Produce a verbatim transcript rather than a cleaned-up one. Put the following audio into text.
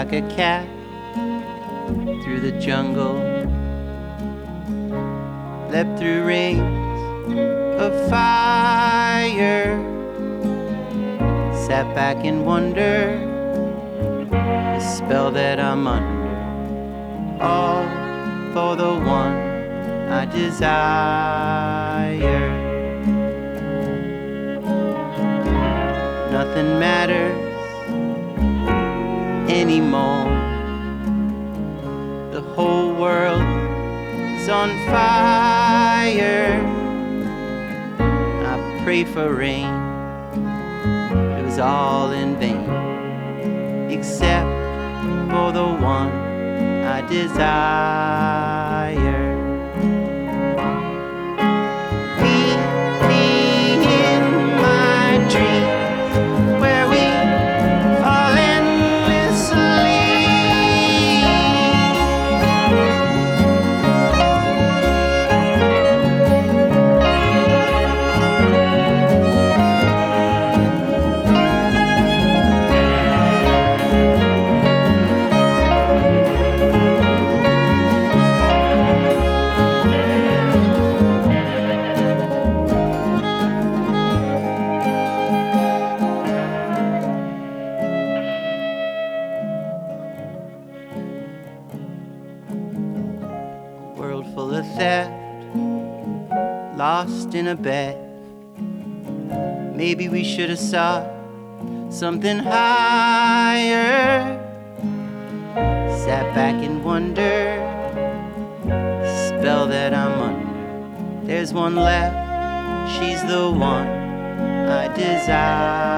like a cat through the jungle, leapt through rings of fire, sat back and wondered the spell that I'm under, all for the one I desire. Nothing matters anymore. The whole world is on fire. I pray for rain, it was all in vain, except for the one I desire. Meet me in my dreams, where we fall endlessly. World full of theft, lost in a bet. Maybe we should have sought something higher. Sat back and wondered, spell that I'm under. There's one left, she's the one I desire.